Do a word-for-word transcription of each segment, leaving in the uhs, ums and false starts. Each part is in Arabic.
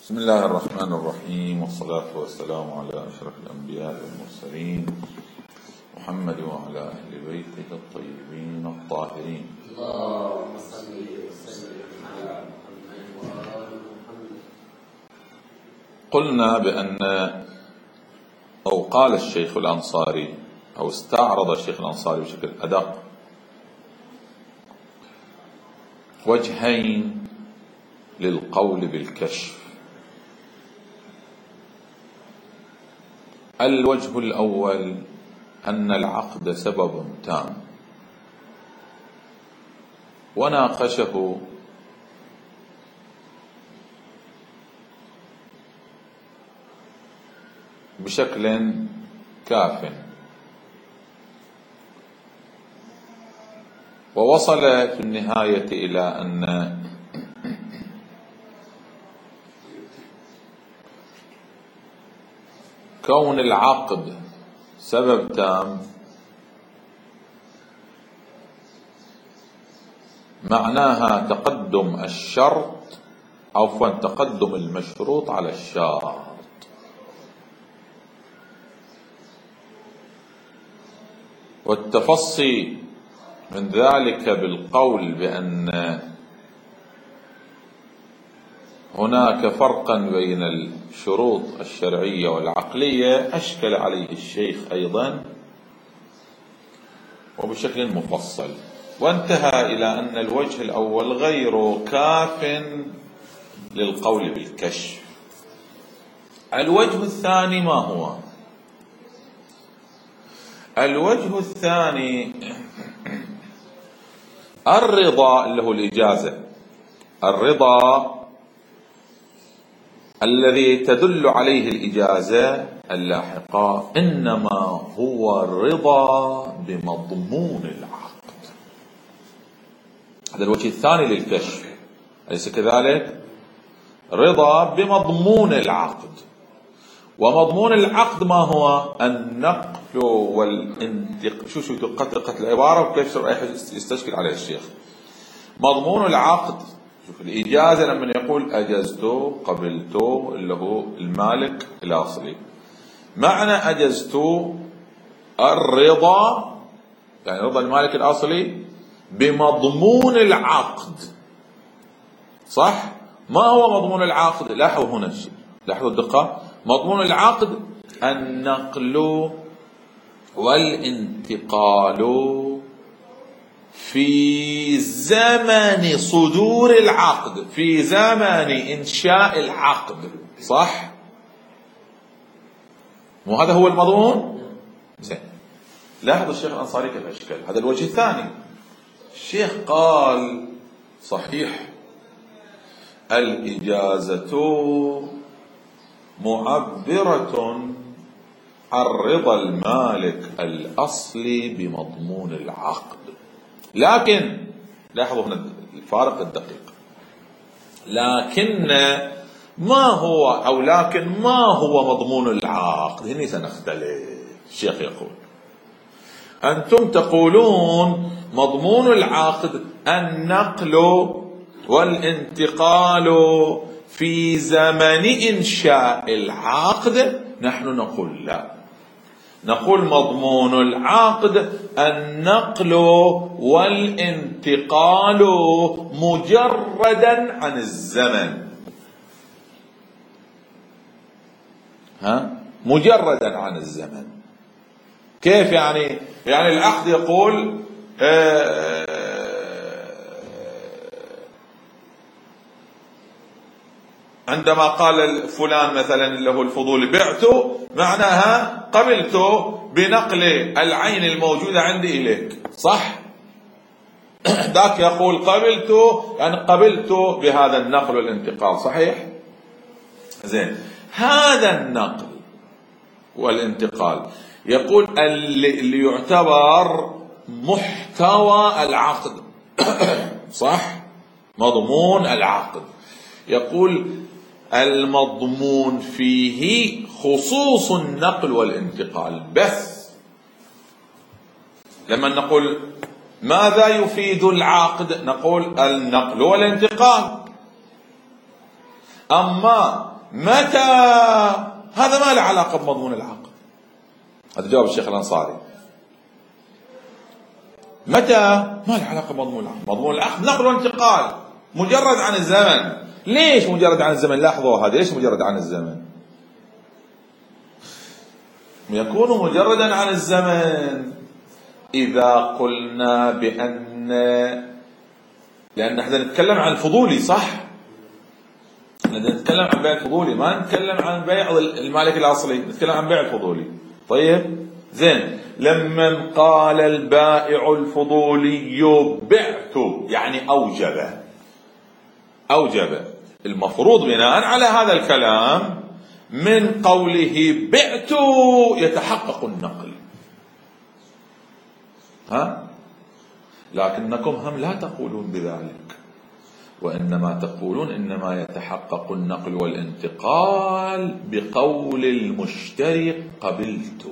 بسم الله الرحمن الرحيم، والصلاة والسلام على أشرف الأنبياء والمرسلين محمد وعلى أهل بيته الطيبين الطاهرين. اللهم صل وسلم على محمد وآل محمد. قلنا بأن أو قال الشيخ الأنصاري أو استعرض الشيخ الأنصاري بشكل أدق وجهين للقول بالكشف. الوجه الأول أن العقد سبب تام، وناقشه بشكل كاف، ووصل في النهاية إلى أن كون العقد سبب تام معناها تقدم الشرط عفوا تقدم المشروط على الشرط، والتفصي من ذلك بالقول بأن هناك فرقا بين الشروط الشرعية والعقلية أشكل عليه الشيخ أيضا وبشكل مفصل، وانتهى إلى أن الوجه الأول غير كاف للقول بالكشف. الوجه الثاني ما هو؟ الوجه الثاني الرضا اللي هو الإجازة، الرضا الذي تدل عليه الإجازة اللاحقة إنما هو الرضا بمضمون العقد. هذا الوجه الثاني للكشف، أليس كذلك؟ رضا بمضمون العقد، ومضمون العقد ما هو؟ النقل والانتقال. شو شو دقة العبارة وكيف يستشكل عليه الشيخ. مضمون العقد، شوف الإجازة لما يقول أجزته قبلته اللي هو المالك الأصلي، معنى أجزته الرضا يعني رضا المالك الأصلي بمضمون العقد، صح؟ ما هو مضمون العقد؟ لاحظوا هنا الشيء، لاحظوا الدقة. مضمون العقد النقل والانتقال في زمن صدور العقد، في زمن إنشاء العقد، صح؟ مو هذا هو المضمون؟ زين، لاحظوا الشيخ الأنصاري كيف أشكال. هذا الوجه الثاني. الشيخ قال صحيح الإجازة معبرة عن رضا المالك الأصلي بمضمون العقد، لكن لاحظوا هنا الفارق الدقيق، لكن ما هو أو لكن ما هو مضمون العقد؟ هنا سنختلف. الشيخ يقول أنتم تقولون مضمون العقد النقل والانتقال في زمن إنشاء العقد، نحن نقول لا، نقول مضمون العقد النقل والانتقال مجردا عن الزمن. ها؟ مجردا عن الزمن. كيف يعني؟ يعني العقد يقول عندما قال فلان مثلا اللي هو الفضول بعته، معناها قبلته بنقل العين الموجودة عندي إليك، صح؟ ذاك يقول قبلته يعني قبلته بهذا النقل والانتقال، صحيح؟ زين، هذا النقل والانتقال يقول اللي يعتبر محتوى العقد صح؟ مضمون العقد، يقول المضمون فيه خصوص النقل والانتقال بس. لما نقول ماذا يفيد العقد؟ نقول النقل والانتقال. أما متى هذا ما له علاقة بمضمون العقد. هذا جواب الشيخ الأنصاري. متى ما له علاقة بمضمون العقد. مضمون العقد نقل وانتقال مجرد عن الزمن. ليش مجرد عن الزمن؟ لاحظوا هذا، ليش مجرد عن الزمن؟ يكون مجردا عن الزمن إذا قلنا بأن، لأن احنا نتكلم عن الفضولي، صح؟ نتكلم عن بيع الفضولي، ما نتكلم عن بيع المالك الأصلي، نتكلم عن بيع الفضولي. طيب زين، لما قال البائع الفضولي بعت يعني أوجب أوجب المفروض بناء على هذا الكلام من قوله بعت يتحقق النقل. ها؟ لكنكم هم لا تقولون بذلك، وإنما تقولون إنما يتحقق النقل والانتقال بقول المشتري قبلت.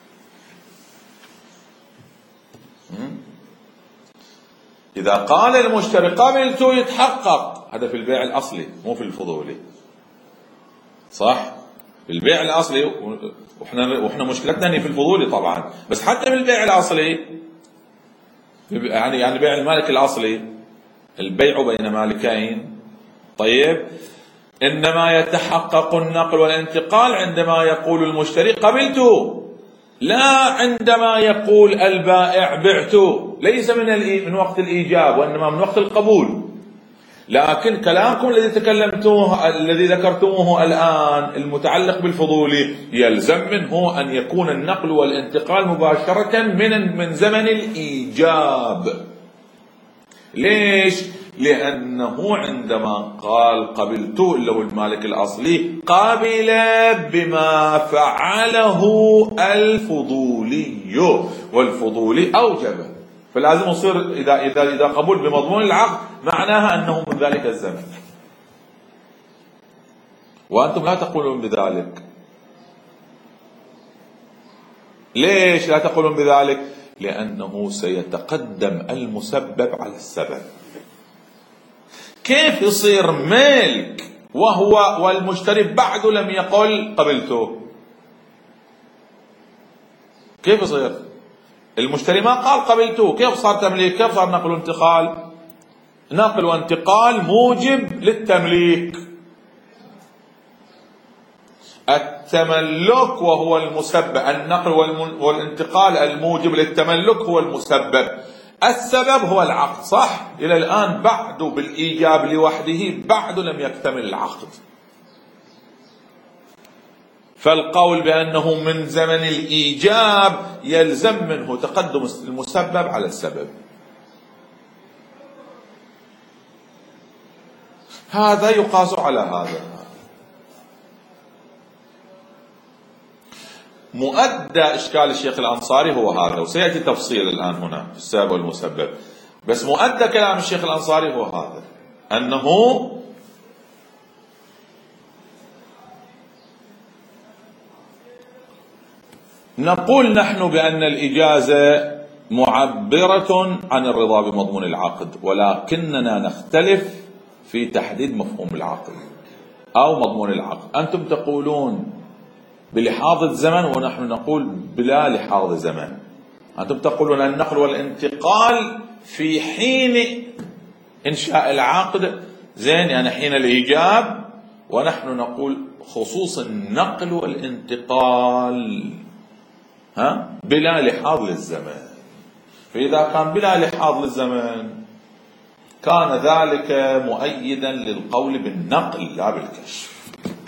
إذا قال المشتري قبلت يتحقق، هذا في البيع الأصلي مو في الفضولي، صح؟ في البيع الأصلي، وإحنا وإحنا مشكلتنا في الفضولي طبعا، بس حتى في البيع الأصلي يعني يعني بيع المالك الأصلي البيع بين مالكين. طيب إنما يتحقق النقل والانتقال عندما يقول المشتري قبلت، لا عندما يقول البائع بعت، ليس من من وقت الإيجاب وإنما من وقت القبول. لكن كلامكم الذي تكلمتوه الذي ذكرتموه الآن المتعلق بالفضولي يلزم منه أن يكون النقل والانتقال مباشرة من من زمن الإيجاب. ليش؟ لأنه عندما قال قبلت اللي هو المالك الأصلي قابل بما فعله الفضولي، والفضولي أوجب، فلازم يصير إذا إذا إذا قبول بمضمون العقد معناها أنه من ذلك الزمن، وأنتم لا تقولون بذلك. ليش لا تقولون بذلك؟ لأنه سيتقدم المسبب على السبب. كيف يصير ملك وهو والمشتري بعد لم يقل قبلته؟ كيف يصير؟ المشتري ما قال قبلته، كيف صار تمليك؟ كيف صار نقل وانتقال؟ نقل وانتقال موجب للتمليك. التملك وهو المسبب، النقل والانتقال الموجب للتملك هو المسبب، السبب هو العقد، صح؟ إلى الآن بعد بالإيجاب لوحده بعد لم يكتمل العقد، فالقول بأنه من زمن الإيجاب يلزم منه تقدم المسبب على السبب. هذا يقاس على هذا. مؤدى إشكال الشيخ الأنصاري هو هذا، وسيأتي تفصيل الآن هنا في السبب والمسبب، بس مؤدى كلام الشيخ الأنصاري هو هذا، أنه نقول نحن بأن الإجازة معبرة عن الرضا بمضمون العقد، ولكننا نختلف في تحديد مفهوم العقد أو مضمون العقد. أنتم تقولون بلحاظ الزمن ونحن نقول بلا لحاظ زمن. أنتم تقولون النقل والانتقال في حين إنشاء العقد، زين، يعني حين الإيجاب، ونحن نقول خصوص النقل والانتقال ها بلا لحاظ للزمن. فإذا كان بلا لحاظ للزمن كان ذلك مؤيدا للقول بالنقل لا بالكشف.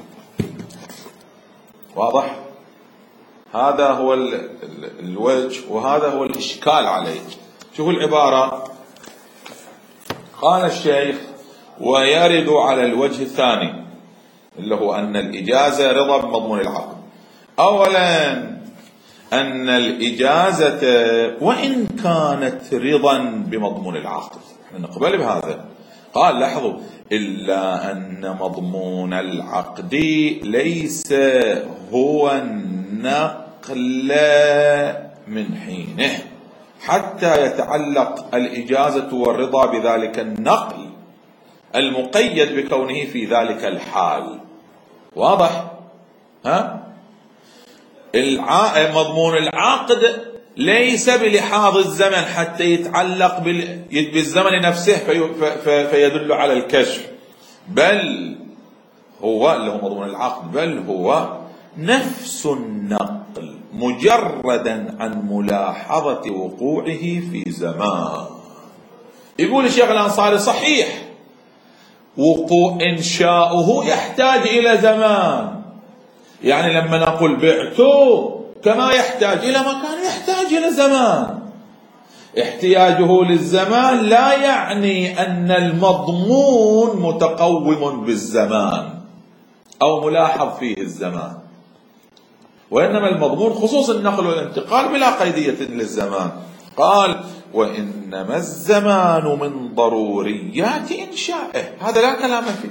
واضح؟ هذا هو الوجه وهذا هو الإشكال عليه. شوفوا العبارة، قال الشيخ ويرد على الوجه الثاني اللي هو أن الإجازة رضا بمضمون العقد. أولا أن الإجازة وإن كانت رضا بمضمون العقد نحن نقبل بهذا. قال لاحظوا إلا أن مضمون العقد ليس هو النقل من حينه حتى يتعلق الإجازة والرضا بذلك النقل المقيد بكونه في ذلك الحال. واضح؟ ها؟ الع... مضمون العقد ليس بلحاظ الزمن حتى يتعلق بال... بالزمن نفسه في... في... فيدل على الكشف، بل هو اللي هو مضمون العقد، بل هو نفس النقل مجردا عن ملاحظة وقوعه في زمان. يقول الشيخ الأنصاري صحيح وقوع إنشاؤه يحتاج إلى زمان، يعني لما نقول بعته كما يحتاج إلى مكان يحتاج إلى زمان. احتياجه للزمان لا يعني أن المضمون متقوم بالزمان أو ملاحظ فيه الزمان، وإنما المضمون خصوص النقل والانتقال بلا قيدية للزمان. قال وإنما الزمان من ضروريات إنشائه، هذا لا كلام فيه.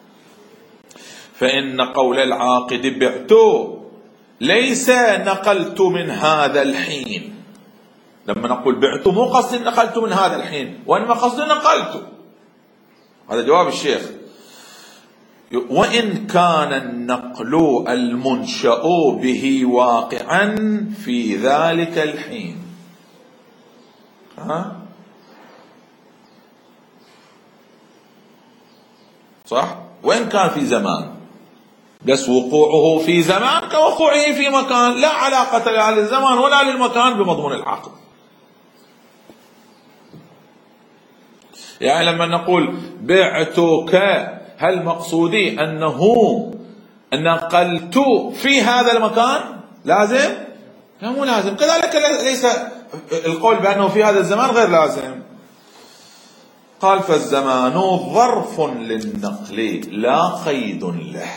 فإن قول العاقد بعت ليس نقلت من هذا الحين، لما نقول بعت مو قصد نقلت من هذا الحين، وإنما قصد نقلت. هذا جواب الشيخ. وإن كان النقل المنشأ به واقعا في ذلك الحين، ها صح؟ وإن كان في زمان، بس وقوعه في زمان كوقوعه في مكان، لا علاقة لا للزمان ولا للمكان بمضمون العقد. يعني لما نقول بعتك، هل مقصودي أنه نقلت في هذا المكان؟ لازم؟ لا مو لازم. كذلك ليس القول بأنه في هذا الزمان غير لازم. قال فالزمان ظرف للنقل لا قيد له،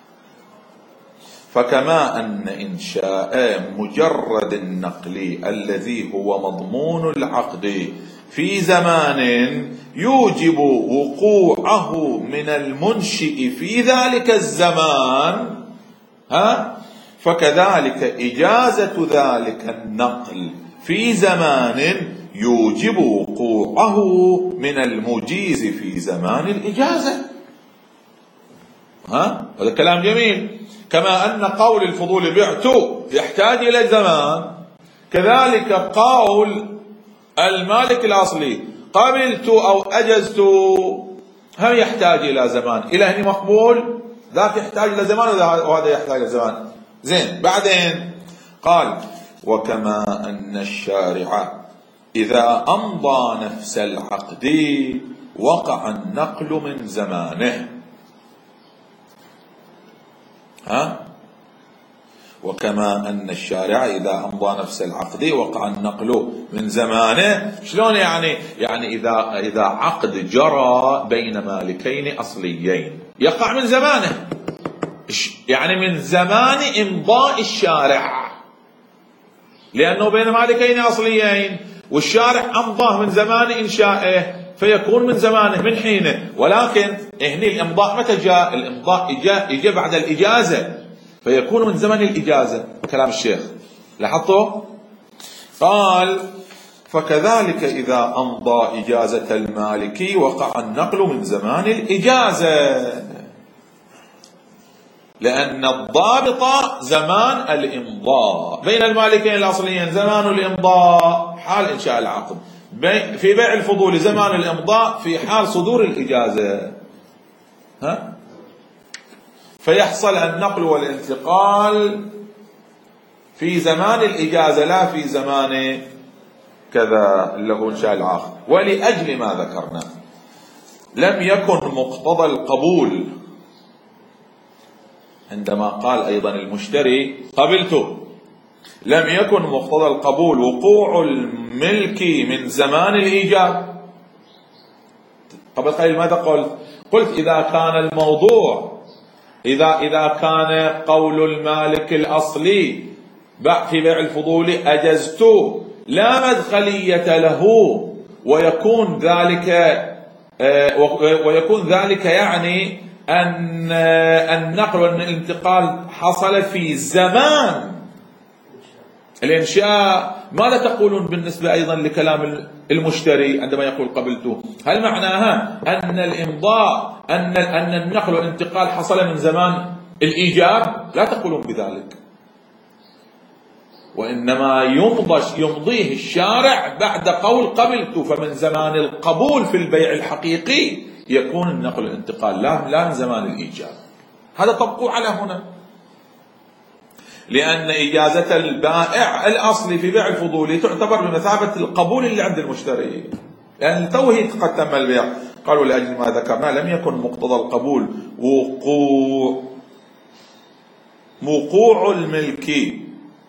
فكما أن إنشاء مجرد النقل الذي هو مضمون العقد في زمان يوجب وقوعه من المنشئ في ذلك الزمان، ها فكذلك إجازة ذلك النقل في زمان يوجب وقوعه من المجيز في زمان الإجازة. ها هذا كلام جميل. كما أن قول الفضول بعت يحتاج إلى زمان، كذلك قول المالك الأصلي قبلت أو أجزت هم يحتاج إلى زمان. إلى هنا مقبول، ذاك يحتاج إلى زمان وهذا يحتاج إلى زمان. زين، بعدين قال وكما أن الشارع إذا أمضى نفس العقد وقع النقل من زمانه. ها وكما أن الشارع إذا أمضى نفس العقد وقع النقل من زمانه. شلون يعني؟ يعني إذا إذا عقد جرى بين مالكين أصليين يقع من زمانه، يعني من زمان إمضاء الشارع، لأنه بين مالكين أصليين والشارع أمضاه من زمان إنشائه فيكون من زمانه من حينه. ولكن هنا الإمضاء متى جاء؟ الإمضاء إجا بعد الإجازة فيكون من زمن الإجازة. كلام الشيخ لاحظتوا؟ قال فكذلك إذا أمضى إجازة المالك وقع النقل من زمان الإجازة، لأن الضابط زمان الإمضاء بين المالكين الأصليين. زمان الإمضاء حال إنشاء العقد، في بيع الفضول زمان الإمضاء في حال صدور الإجازة. ها فيحصل النقل والانتقال في زمان الإجازة لا في زمان كذا اللي هو إنشاء العقد. ولأجل ما ذكرنا لم يكن مقتضى القبول عندما قال أيضا المشتري قبلته، لم يكن مقتضى القبول وقوع الملك من زمان الإيجاب. قبل قليل ماذا قلت؟ قلت إذا كان الموضوع إذا إذا كان قول المالك الأصلي في بيع الفضول أجزت لا مدخلية له، ويكون ذلك ويكون ذلك يعني أن النقل والانتقال حصل في زمان الإنشاء ماذا تقولون بالنسبة أيضا لكلام المشتري عندما يقول قبلته؟ هل معناها أن الإمضاء أن أن النقل والانتقال حصل من زمان الإيجاب؟ لا تقولون بذلك، وإنما يمضي يمضيه الشارع بعد قول قبلت، فمن زمان القبول في البيع الحقيقي يكون النقل والانتقال، لا لا من زمان الإيجاب. هذا طبقوا على هنا، لأن إجازة البائع الأصلي في بيع الفضولي تعتبر بمثابة القبول اللي عند المشتري، لأن توه قد تم البيع. قالوا لأجل ما ذكرنا لم يكن مقتضى القبول وقوع وقوع الملكي،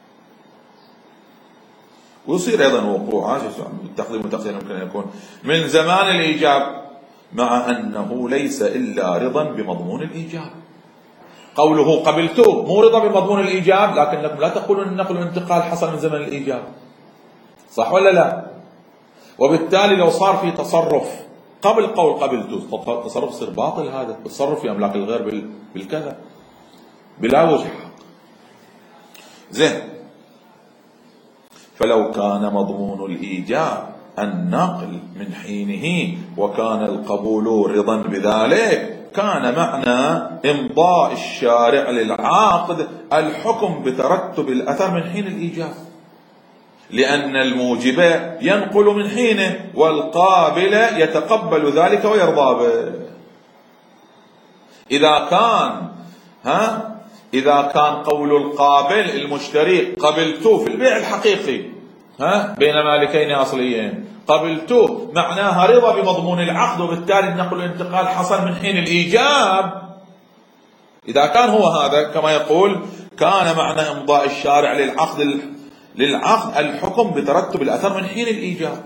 ويصير أيضا وقوع التقديم والتأخير يمكن أن يكون من زمان الإيجاب، مع أنه ليس إلا رضا بمضمون الإيجاب. قوله قبلته مو رضا بمضمون الإيجاب، لكنكم لا تقولون النقل والانتقال حصل من زمن الإيجاب، صح ولا لا؟ وبالتالي لو صار في تصرف قبل قول قبلته، تصرف يصير باطل، هذا التصرف في أملاك الغير بالكذا بلا وجه حق. زين، فلو كان مضمون الإيجاب النقل من حينه وكان القبول رضا بذلك، كان معنى إمضاء الشارع للعقد الحكم بترتب الأثر من حين الإيجاب، لأن الموجب ينقل من حينه والقابل يتقبل ذلك ويرضى به. إذا كان ها إذا كان قول القابل المشتري قبلته في البيع الحقيقي ها بين مالكين أصليين، قبلته معناها رضا بمضمون العقد، وبالتالي النقل والانتقال حصل من حين الإيجاب. إذا كان هو هذا كما يقول، كان معنى إمضاء الشارع للعقد للعقد الحكم بترتب الأثر من حين الإيجاب،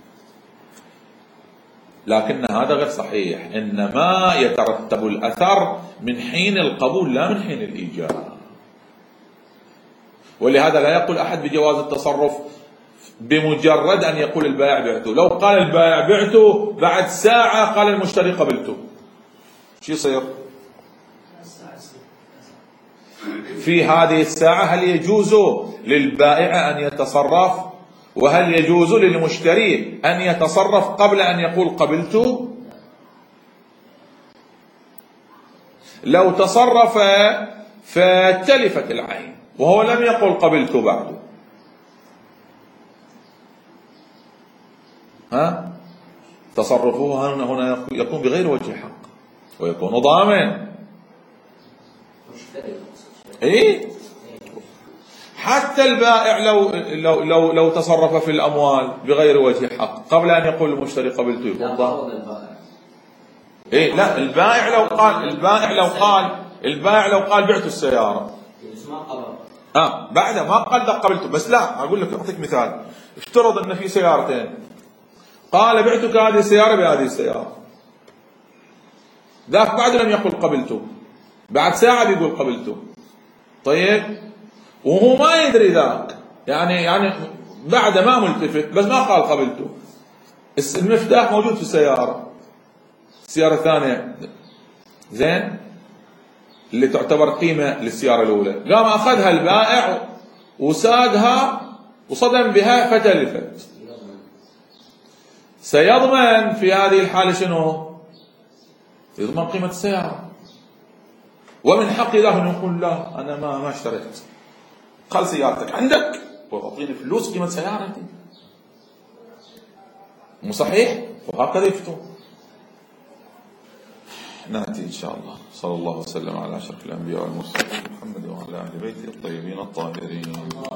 لكن هذا غير صحيح، إنما يترتب الأثر من حين القبول لا من حين الإيجاب. ولهذا لا يقول أحد بجواز التصرف بمجرد أن يقول البائع بعته. لو قال البائع بعته بعد ساعة قال المشتري قبلته، شو يصير؟ في هذه الساعة هل يجوز للبائع أن يتصرف؟ وهل يجوز للمشتري أن يتصرف قبل أن يقول قبلته؟ لو تصرف فتلفت العين وهو لم يقل قبلته بعده، ها تصرفه هنا يكون بغير وجه حق ويكون ضامن. ايه حتى البائع لو لو لو لو تصرف في الاموال بغير وجه حق قبل ان يقول المشتري قبلته يكون ضامن. ايه لا، البائع لو قال البائع لو قال البائع لو قال بعت السياره اه بعد ما قال قبلته، بس لا اقول لك اعطيك مثال. افترض ان في سيارتين، قال بعتك هذه السياره بهذه السياره، ذاك بعد لم يقل قبلته، بعد ساعه بيقول قبلته. طيب وهو ما يدري ذاك، يعني يعني بعد ما ملتفت بس ما قال قبلته، المفتاح موجود في السياره، السياره الثانيه زين اللي تعتبر قيمه للسياره الاولى، قام اخذها البائع وساقها وصدم بها فتلفت، سيضمن في هذه الحاله شنو؟ يضمن قيمه السياره، ومن حق له ان يقول لا انا ما ما اشتريت، خل سيارتك عندك واعطيني فلوس قيمه سيارتي، مو صحيح؟ وهكذا يفتون. ناتي ان شاء الله. صلى الله وسلم على اشرف الانبياء والمرسلين محمد وعلى اهل بيته الطيبين الطاهرين.